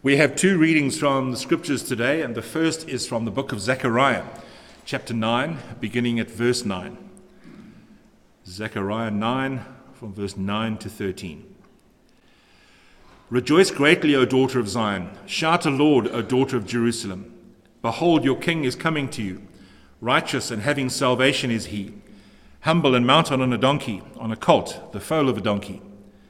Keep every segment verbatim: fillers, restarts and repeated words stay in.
We have two readings from the scriptures today, and the first is from the book of Zechariah, chapter nine, beginning at verse nine. Zechariah nine, from verse nine to thirteen. Rejoice greatly, O daughter of Zion. Shout aloud, O daughter of Jerusalem. Behold, your king is coming to you. Righteous and having salvation is he. Humble and mounted on a donkey, on a colt, the foal of a donkey.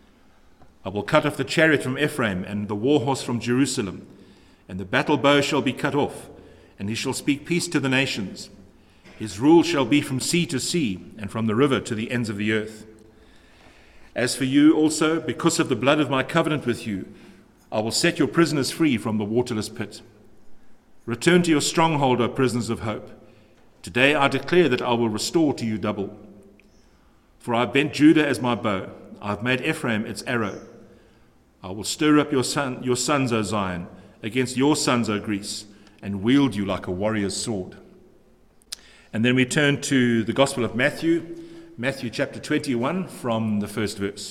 I will cut off the chariot from Ephraim and the war horse from Jerusalem, and the battle bow shall be cut off, and he shall speak peace to the nations. His rule shall be from sea to sea, and from the river to the ends of the earth. As for you also, because of the blood of my covenant with you, I will set your prisoners free from the waterless pit. Return to your stronghold, O prisoners of hope. Today I declare that I will restore to you double. For I have bent Judah as my bow, I have made Ephraim its arrow. I will stir up your son, your sons, O Zion, against your sons, O Greece, and wield you like a warrior's sword. And then we turn to the Gospel of Matthew, Matthew chapter twenty-one, from the first verse.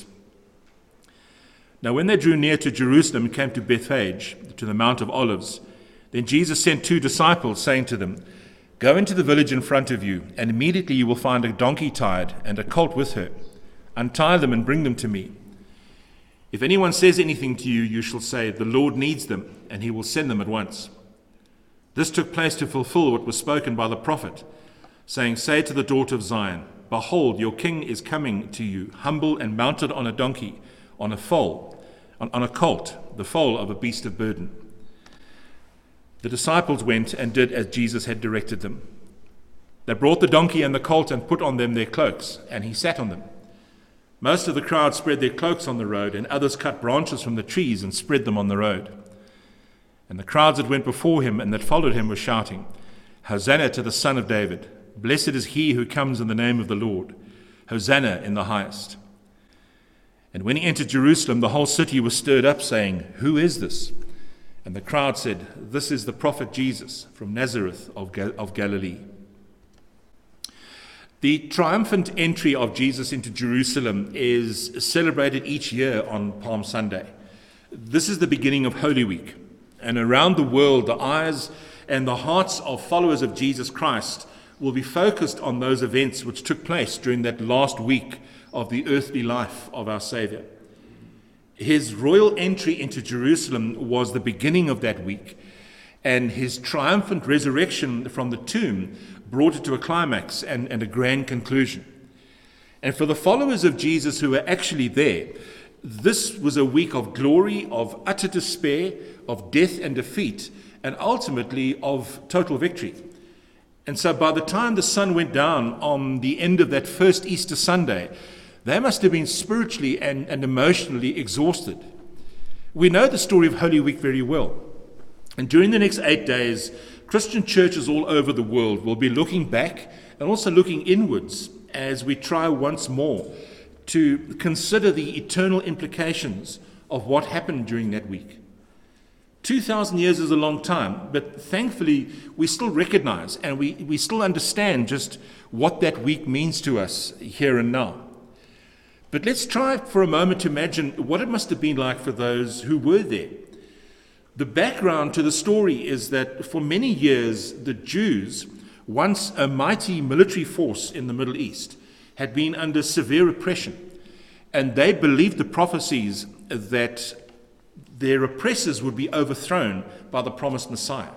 Now when they drew near to Jerusalem and came to Bethphage, to the Mount of Olives, then Jesus sent two disciples, saying to them, Go into the village in front of you, and immediately you will find a donkey tied and a colt with her. Untie them and bring them to me. If anyone says anything to you, you shall say, The Lord needs them, and he will send them at once. This took place to fulfill what was spoken by the prophet, saying, Say to the daughter of Zion, Behold, your king is coming to you, humble and mounted on a donkey, on a foal, on, on a colt, the foal of a beast of burden. The disciples went and did as Jesus had directed them. They brought the donkey and the colt and put on them their cloaks, and he sat on them. Most of the crowd spread their cloaks on the road, and others cut branches from the trees and spread them on the road. And the crowds that went before him and that followed him were shouting, Hosanna to the Son of David. Blessed is he who comes in the name of the Lord. Hosanna in the highest. And when he entered Jerusalem, the whole city was stirred up, saying, Who is this? And the crowd said, This is the prophet Jesus from Nazareth of, Gal- of Galilee. The triumphant entry of Jesus into Jerusalem is celebrated each year on Palm Sunday. This is the beginning of Holy Week. And around the world, the eyes and the hearts of followers of Jesus Christ will be focused on those events which took place during that last week of the earthly life of our Savior. His royal entry into Jerusalem was the beginning of that week, and his triumphant resurrection from the tomb brought it to a climax and, and a grand conclusion. And for the followers of Jesus who were actually there, this was a week of glory, of utter despair, of death and defeat, and ultimately of total victory. And so by the time the sun went down on the end of that first Easter Sunday, they must have been spiritually and, and emotionally exhausted. We know the story of Holy Week very well. And during the next eight days, Christian churches all over the world will be looking back and also looking inwards as we try once more to consider the eternal implications of what happened during that week. two thousand years is a long time, but thankfully we still recognize and we, we still understand just what that week means to us here and now. But let's try for a moment to imagine what it must have been like for those who were there. The background to the story is that for many years, the Jews, once a mighty military force in the Middle East, had been under severe oppression. And they believed the prophecies that their oppressors would be overthrown by the promised Messiah.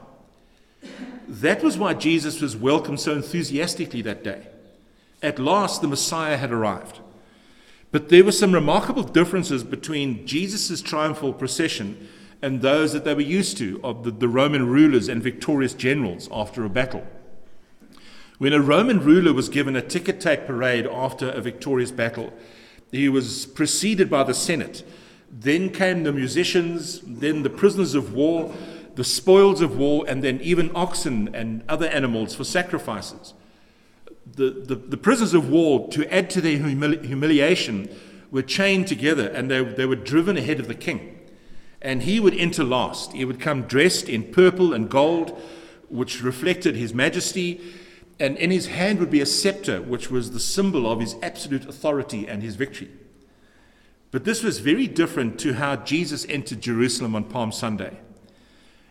That was why Jesus was welcomed so enthusiastically that day. At last, the Messiah had arrived. But there were some remarkable differences between Jesus' triumphal procession and those that they were used to, of the, the Roman rulers and victorious generals after a battle. When a Roman ruler was given a ticker-tape parade after a victorious battle, he was preceded by the Senate. Then came the musicians, then the prisoners of war, the spoils of war, and then even oxen and other animals for sacrifices. The, the, the prisoners of war, to add to their humili- humiliation, were chained together and they, they were driven ahead of the king. And he would enter last. He would come dressed in purple and gold, which reflected his majesty, and in his hand would be a scepter, which was the symbol of his absolute authority and his victory. But this was very different to how Jesus entered Jerusalem on Palm Sunday.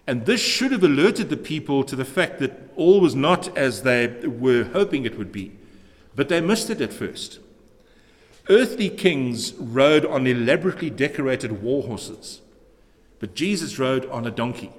And this should have alerted the people to the fact that all was not as they were hoping it would be. But they missed it at first. Earthly kings rode on elaborately decorated war horses, but Jesus rode on a donkey,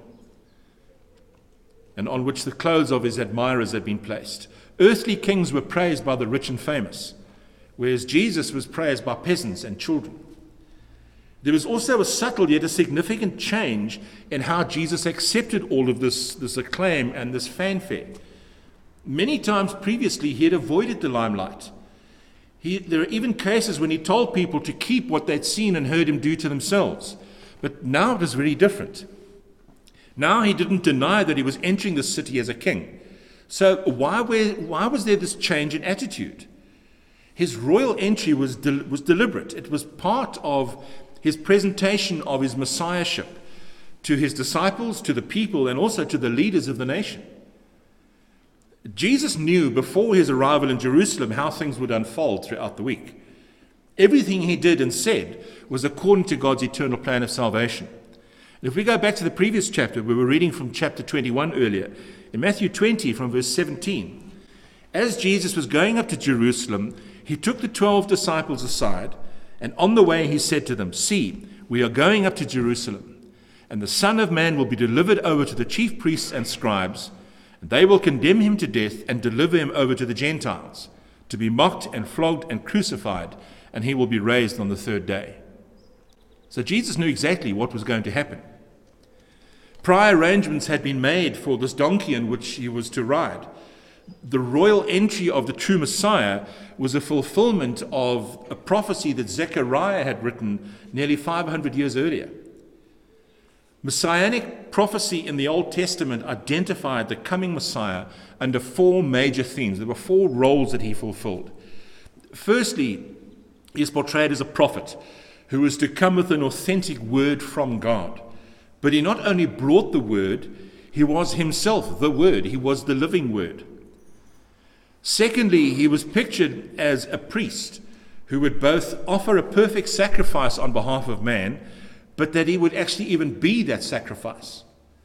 and on which the clothes of his admirers had been placed. Earthly kings were praised by the rich and famous, whereas Jesus was praised by peasants and children. There was also a subtle yet a significant change in how Jesus accepted all of this, this acclaim and this fanfare. Many times previously, he had avoided the limelight. He, there are even cases when he told people to keep what they'd seen and heard him do to themselves. But now it was very different. Now he didn't deny that he was entering the city as a king. So why, were, why was there this change in attitude? His royal entry was, de- was deliberate. It was part of his presentation of his messiahship to his disciples, to the people, and also to the leaders of the nation. Jesus knew before his arrival in Jerusalem how things would unfold throughout the week. Everything he did and said was according to God's eternal plan of salvation. If we go back to the previous chapter, we were reading from chapter twenty-one earlier, in Matthew twenty from verse seventeen, as Jesus was going up to Jerusalem, he took the twelve disciples aside, and on the way he said to them, "See, we are going up to Jerusalem, and the Son of Man will be delivered over to the chief priests and scribes, and they will condemn him to death and deliver him over to the Gentiles, to be mocked and flogged and crucified, and he will be raised on the third day." So Jesus knew exactly what was going to happen. Prior arrangements had been made for this donkey in which he was to ride. The royal entry of the true Messiah was a fulfillment of a prophecy that Zechariah had written nearly five hundred years earlier. Messianic prophecy in the Old Testament identified the coming Messiah under four major themes. There were four roles that he fulfilled. Firstly, he is portrayed as a prophet who was to come with an authentic word from God. But he not only brought the word, he was himself the word. He was the living word. Secondly, he was pictured as a priest who would both offer a perfect sacrifice on behalf of man, but that he would actually even be that sacrifice.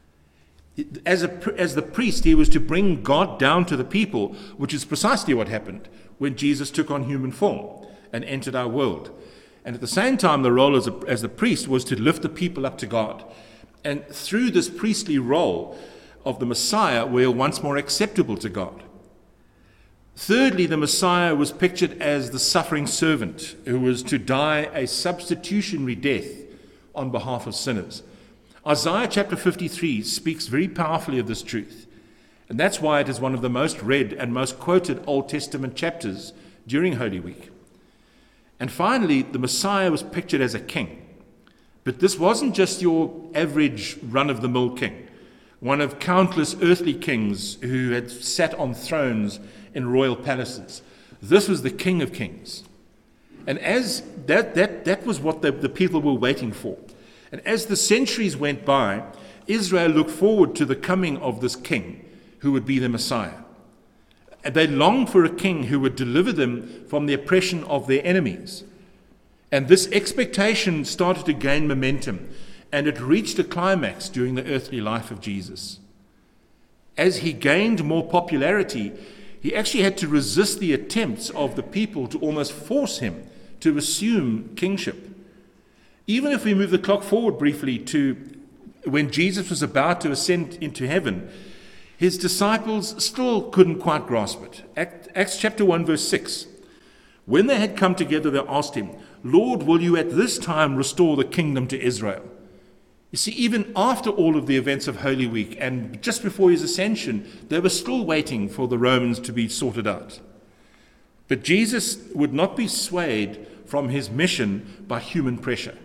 As, a, as the priest, he was to bring God down to the people, which is precisely what happened when Jesus took on human form and entered our world. And at the same time, the role as, a, as the priest was to lift the people up to God. And through this priestly role of the Messiah, we are once more acceptable to God. Thirdly, the Messiah was pictured as the suffering servant who was to die a substitutionary death on behalf of sinners. Isaiah chapter fifty-three speaks very powerfully of this truth. And that's why it is one of the most read and most quoted Old Testament chapters during Holy Week. And finally, the Messiah was pictured as a king. But this wasn't just your average run-of-the-mill king, one of countless earthly kings who had sat on thrones in royal palaces. This was the King of Kings. And as that that that was what the, the people were waiting for. And as the centuries went by, Israel looked forward to the coming of this king who would be the Messiah. And they longed for a king who would deliver them from the oppression of their enemies. And this expectation started to gain momentum, and it reached a climax during the earthly life of Jesus. As he gained more popularity, he actually had to resist the attempts of the people to almost force him to assume kingship. Even if we move the clock forward briefly to when Jesus was about to ascend into heaven, his disciples still couldn't quite grasp it. Acts chapter one, verse six. When they had come together, they asked him, "Lord, will you at this time restore the kingdom to Israel?" You see, even after all of the events of Holy Week and just before his ascension, they were still waiting for the Romans to be sorted out. But Jesus would not be swayed from his mission by human pressure.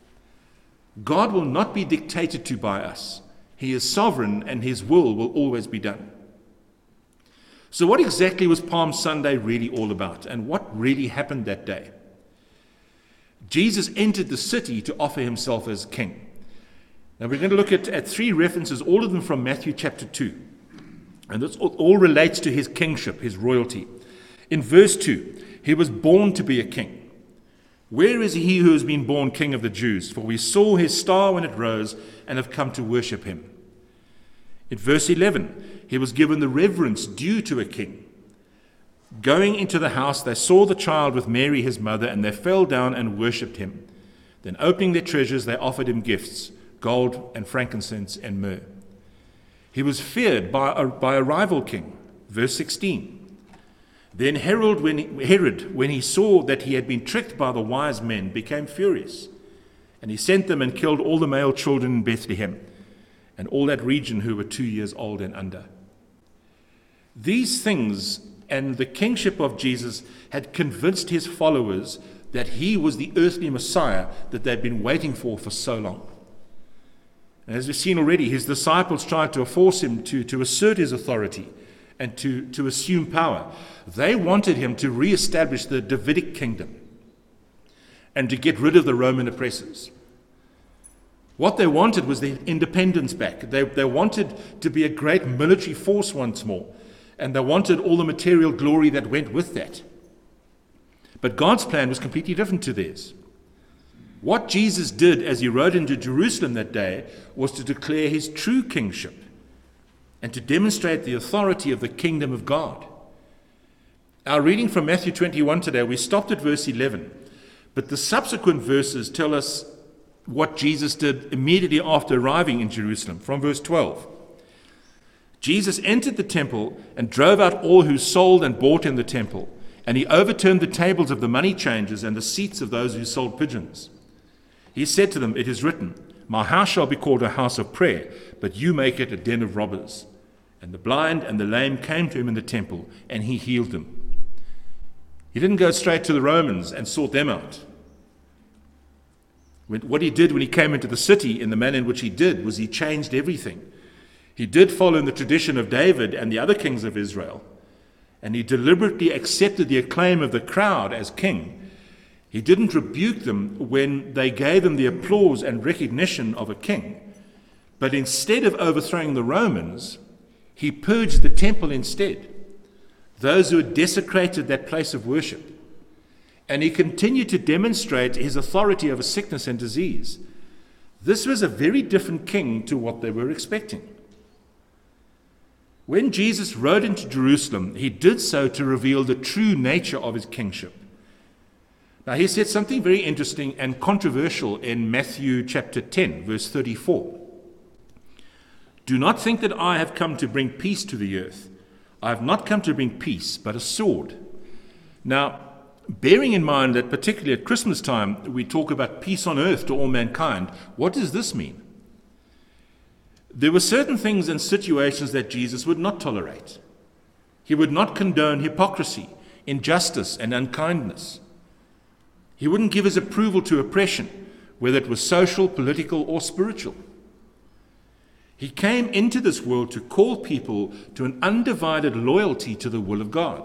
God will not be dictated to by us. He is sovereign, and his will will always be done. So what exactly was Palm Sunday really all about, and what really happened that day? Jesus entered the city to offer himself as king. Now we're going to look at, at three references, all of them from Matthew chapter two. And this all, all relates to his kingship, his royalty. In verse two, he was born to be a king. Where is he who has been born King of the Jews? For we saw his star when it rose and have come to worship him. In verse eleven, he was given the reverence due to a king. Going into the house, they saw the child with Mary his mother, and they fell down and worshipped him. Then opening their treasures, they offered him gifts, gold and frankincense and myrrh. He was feared by a, by a rival king. Verse sixteen. Then Herod when, he, Herod, when he saw that he had been tricked by the wise men, became furious. And he sent them and killed all the male children in Bethlehem, and all that region who were two years old and under. These things and the kingship of Jesus had convinced his followers that he was the earthly Messiah that they'd been waiting for for so long. And as we've seen already, his disciples tried to force him to, to assert his authority and to, to assume power. They wanted him to reestablish the Davidic kingdom and to get rid of the Roman oppressors. What they wanted was their independence back. They, they wanted to be a great military force once more, and they wanted all the material glory that went with that. But God's plan was completely different to theirs. What Jesus did as he rode into Jerusalem that day was to declare his true kingship and to demonstrate the authority of the kingdom of God. Our reading from Matthew twenty-one today, we stopped at verse eleven, but the subsequent verses tell us what Jesus did immediately after arriving in Jerusalem. From verse twelve, Jesus entered the temple and drove out all who sold and bought in the temple, and he overturned the tables of the money changers and the seats of those who sold pigeons. He said to them, "It is written, my house shall be called a house of prayer, but you make it a den of robbers." And the blind and the lame came to him in the temple, and he healed them. He didn't go straight to the Romans and sort them out. What he did when he came into the city in the manner in which he did was he changed everything. He did follow in the tradition of David and the other kings of Israel, and he deliberately accepted the acclaim of the crowd as king. He didn't rebuke them when they gave him the applause and recognition of a king, but instead of overthrowing the Romans, he purged the temple instead, those who had desecrated that place of worship. And he continued to demonstrate his authority over sickness and disease. This was a very different king to what they were expecting. When Jesus rode into Jerusalem, he did so to reveal the true nature of his kingship. Now, he said something very interesting and controversial in Matthew chapter ten, verse thirty-four. "Do not think that I have come to bring peace to the earth. I have not come to bring peace, but a sword." Now, bearing in mind that particularly at Christmas time, we talk about peace on earth to all mankind, what does this mean? There were certain things and situations that Jesus would not tolerate. He would not condone hypocrisy, injustice, and unkindness. He wouldn't give his approval to oppression, whether it was social, political, or spiritual. He came into this world to call people to an undivided loyalty to the will of God.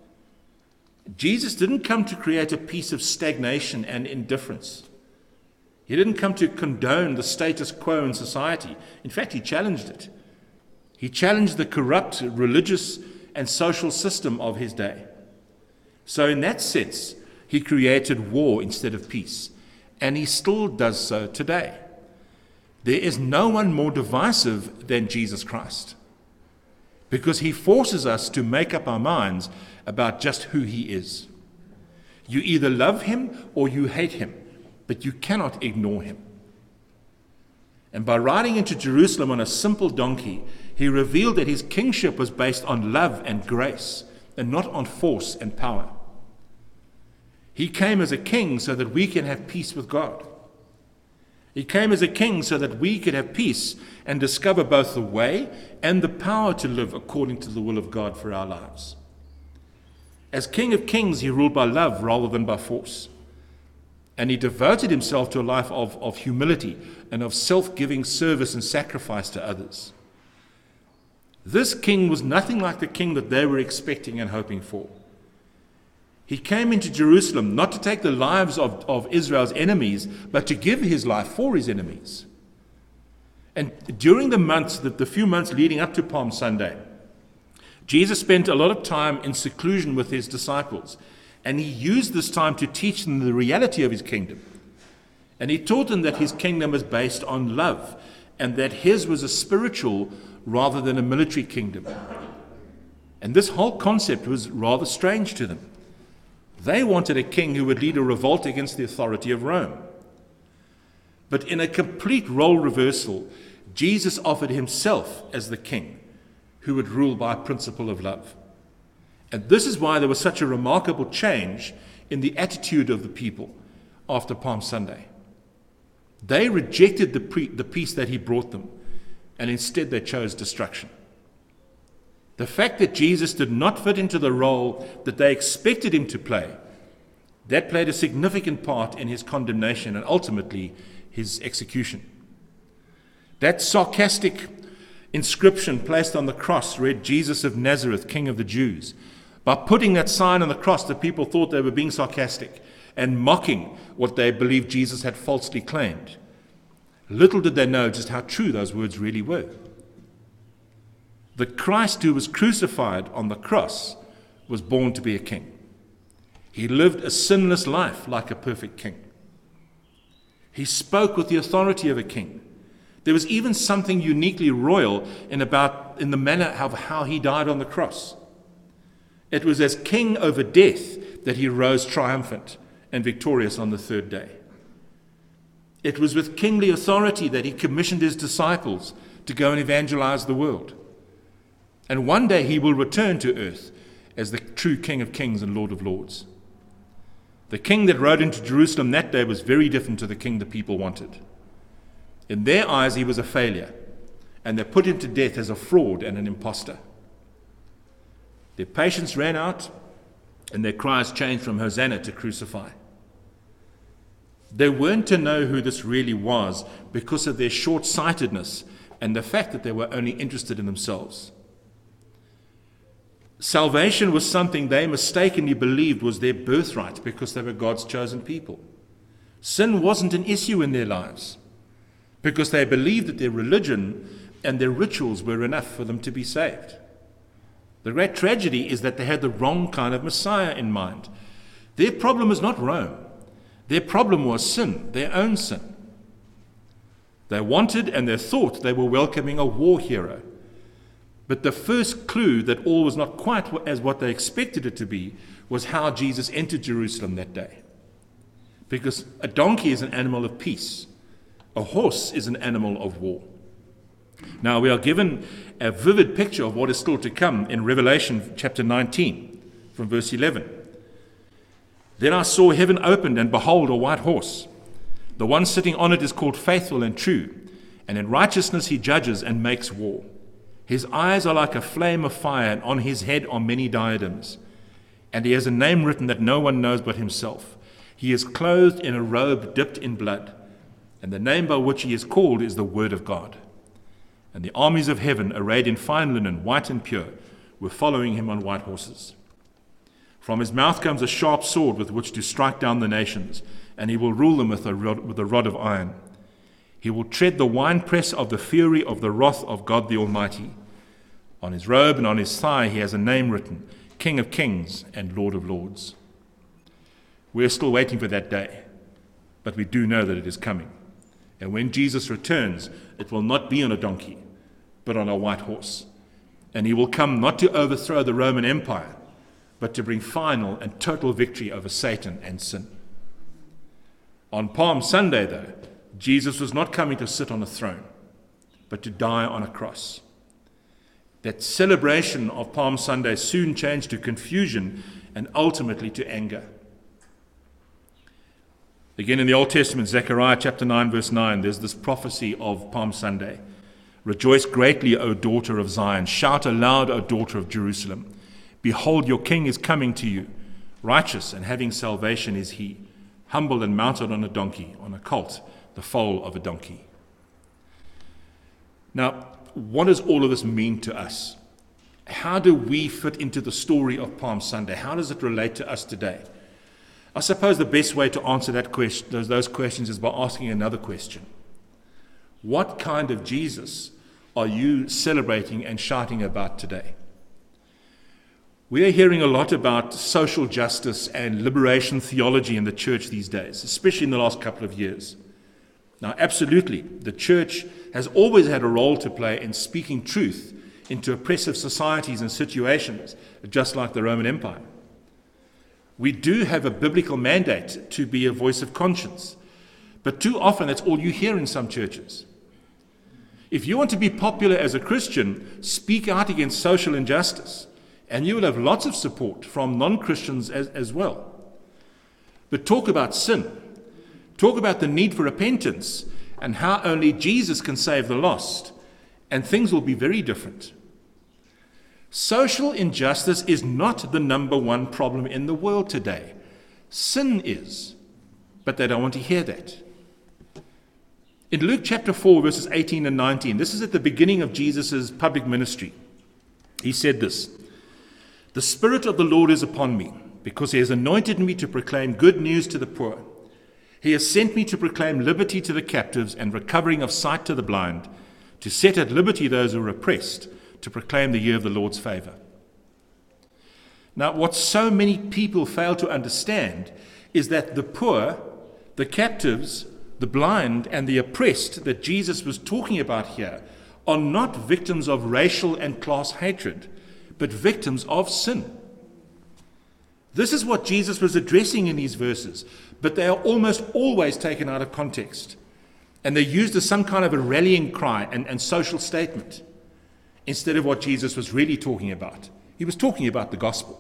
Jesus didn't come to create a peace of stagnation and indifference. He didn't come to condone the status quo in society. In fact, he challenged it. He challenged the corrupt religious and social system of his day. So in that sense, he created war instead of peace, and he still does so today. There is no one more divisive than Jesus Christ, because he forces us to make up our minds about just who he is. You either love him or you hate him, but you cannot ignore him. And by riding into Jerusalem on a simple donkey, he revealed that his kingship was based on love and grace, and not on force and power. He came as a king so that we can have peace with God. He came as a king so that we could have peace and discover both the way and the power to live according to the will of God for our lives. As King of Kings, he ruled by love rather than by force. And he devoted himself to a life of, of humility and of self-giving service and sacrifice to others. This king was nothing like the king that they were expecting and hoping for. He came into Jerusalem not to take the lives of, of Israel's enemies, but to give his life for his enemies. And during the months, the, the few months leading up to Palm Sunday, Jesus spent a lot of time in seclusion with his disciples, and he used this time to teach them the reality of his kingdom. And he taught them that his kingdom is based on love and that his was a spiritual rather than a military kingdom. And this whole concept was rather strange to them. They wanted a king who would lead a revolt against the authority of Rome. But in a complete role reversal, Jesus offered himself as the king who would rule by a principle of love. And this is why there was such a remarkable change in the attitude of the people after Palm Sunday. They rejected the, pre- the peace that he brought them, and instead they chose destruction. The fact that Jesus did not fit into the role that they expected him to play, that played a significant part in his condemnation and ultimately his execution. That sarcastic inscription placed on the cross read, "Jesus of Nazareth, King of the Jews." By putting that sign on the cross, the people thought they were being sarcastic and mocking what they believed Jesus had falsely claimed. Little did they know just how true those words really were. The Christ who was crucified on the cross was born to be a king. He lived a sinless life like a perfect king. He spoke with the authority of a king. There was even something uniquely royal in about in the manner of how he died on the cross. It was as king over death that he rose triumphant and victorious on the third day. It was with kingly authority that he commissioned his disciples to go and evangelize the world. And one day he will return to earth as the true King of Kings and Lord of Lords. The king that rode into Jerusalem that day was very different to the king the people wanted. In their eyes, he was a failure, and they put him to death as a fraud and an impostor. Their patience ran out, and their cries changed from Hosanna to crucify. They weren't to know who this really was because of their short-sightedness and the fact that they were only interested in themselves. Salvation was something they mistakenly believed was their birthright because they were God's chosen people. Sin wasn't an issue in their lives because they believed that their religion and their rituals were enough for them to be saved. The great tragedy is that they had the wrong kind of Messiah in mind. Their problem was not Rome. Their problem was sin, their own sin. They wanted and they thought they were welcoming a war hero. But the first clue that all was not quite as what they expected it to be was how Jesus entered Jerusalem that day. Because a donkey is an animal of peace. A horse is an animal of war. Now we are given a vivid picture of what is still to come in Revelation chapter nineteen, from verse eleven. Then I saw heaven opened, and behold, a white horse. The one sitting on it is called Faithful and True, and in righteousness he judges and makes war. His eyes are like a flame of fire, and on his head are many diadems. And he has a name written that no one knows but himself. He is clothed in a robe dipped in blood, and the name by which he is called is the Word of God. And the armies of heaven, arrayed in fine linen, white and pure, were following him on white horses. From his mouth comes a sharp sword with which to strike down the nations, and he will rule them with a rod, with a rod of iron. He will tread the winepress of the fury of the wrath of God the Almighty. On his robe and on his thigh he has a name written, King of Kings and Lord of Lords. We are still waiting for that day, but we do know that it is coming. And when Jesus returns, it will not be on a donkey, but on a white horse. And he will come not to overthrow the Roman Empire, but to bring final and total victory over Satan and sin. On Palm Sunday, though, Jesus was not coming to sit on a throne, but to die on a cross. That celebration of Palm Sunday soon changed to confusion and ultimately to anger. Again, in the Old Testament, Zechariah chapter nine, verse nine, there's this prophecy of Palm Sunday. Rejoice greatly, O daughter of Zion. Shout aloud, O daughter of Jerusalem. Behold, your king is coming to you. Righteous and having salvation is he, humble and mounted on a donkey, on a colt, the foal of a donkey. Now, what does all of this mean to us? How do we fit into the story of Palm Sunday? How does it relate to us today? I suppose the best way to answer that question, those, those questions is by asking another question. What kind of Jesus are you celebrating and shouting about today? We are hearing a lot about social justice and liberation theology in the church these days, especially in the last couple of years. Now, absolutely, the church has always had a role to play in speaking truth into oppressive societies and situations, just like the Roman Empire. We do have a biblical mandate to be a voice of conscience, but too often that's all you hear in some churches. If you want to be popular as a Christian, speak out against social injustice, and you will have lots of support from non-Christians as, as well. But talk about sin. Talk about the need for repentance and how only Jesus can save the lost, and things will be very different. Social injustice is not the number one problem in the world today. Sin is, but they don't want to hear that. In Luke chapter four, verses eighteen and nineteen, this is at the beginning of Jesus' public ministry. He said this, "The Spirit of the Lord is upon me, because he has anointed me to proclaim good news to the poor. He has sent me to proclaim liberty to the captives and recovering of sight to the blind, to set at liberty those who are oppressed, to proclaim the year of the Lord's favor." Now, what so many people fail to understand is that the poor, the captives, the blind, and the oppressed that Jesus was talking about here are not victims of racial and class hatred, but victims of sin. This is what Jesus was addressing in these verses, but they are almost always taken out of context, and they're used as some kind of a rallying cry and, and social statement, instead of what Jesus was really talking about. He was talking about the gospel.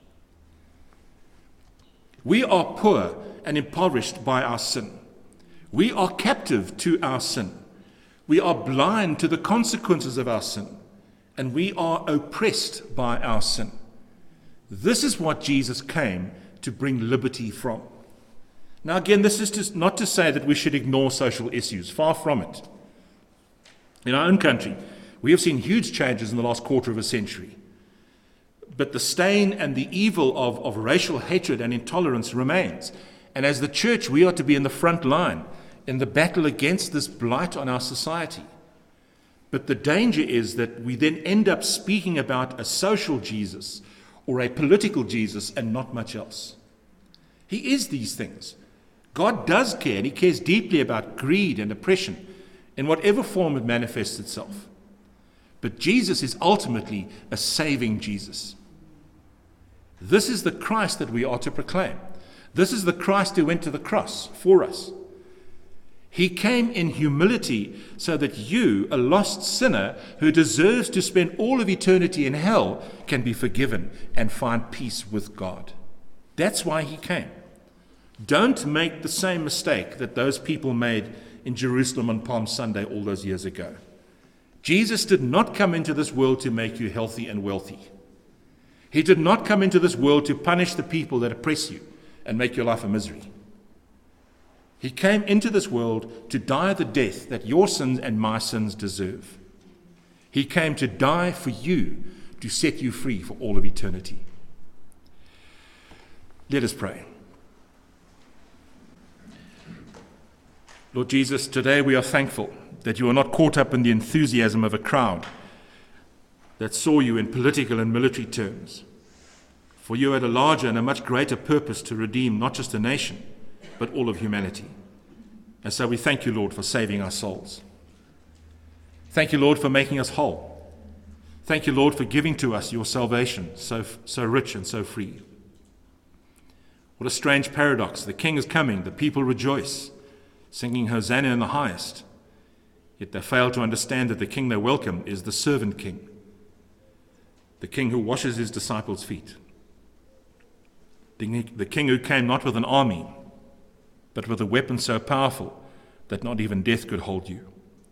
We are poor and impoverished by our sin. We are captive to our sin. We are blind to the consequences of our sin, and we are oppressed by our sin. This is what Jesus came to bring liberty from. Now again, this is just not to say that we should ignore social issues. Far from it. In our own country, we have seen huge changes in the last quarter of a century. But the stain and the evil of, of racial hatred and intolerance remains. And as the church, we are to be in the front line in the battle against this blight on our society. But the danger is that we then end up speaking about a social Jesus or a political Jesus and not much else. He is these things. God does care, and he cares deeply about greed and oppression in whatever form it manifests itself. But Jesus is ultimately a saving Jesus. This is the Christ that we are to proclaim. This is the Christ who went to the cross for us. He came in humility so that you, a lost sinner who deserves to spend all of eternity in hell, can be forgiven and find peace with God. That's why he came. Don't make the same mistake that those people made in Jerusalem on Palm Sunday all those years ago. Jesus did not come into this world to make you healthy and wealthy. He did not come into this world to punish the people that oppress you and make your life a misery. He came into this world to die the death that your sins and my sins deserve. He came to die for you, to set you free for all of eternity. Let us pray. Lord Jesus, today we are thankful that you are not caught up in the enthusiasm of a crowd that saw you in political and military terms. For you had a larger and a much greater purpose to redeem not just a nation, but all of humanity. And so we thank you, Lord, for saving our souls. Thank you, Lord, for making us whole. Thank you, Lord, for giving to us your salvation, so, so rich and so free. What a strange paradox. The King is coming, the people rejoice, singing Hosanna in the highest. Yet they fail to understand that the King they welcome is the servant King, the King who washes his disciples' feet, the, the King who came not with an army, but with a weapon so powerful that not even death could hold you.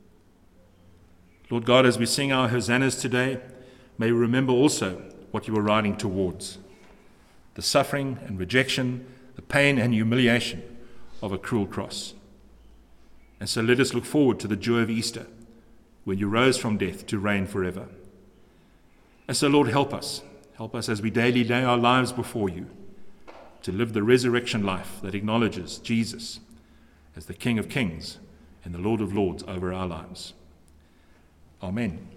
Lord God, as we sing our hosannas today, may we remember also what you were riding towards, the suffering and rejection, the pain and humiliation of a cruel cross. And so let us look forward to the joy of Easter, when you rose from death to reign forever. And so, Lord, help us. Help us as we daily lay our lives before you, to live the resurrection life that acknowledges Jesus as the King of Kings and the Lord of Lords over our lives. Amen.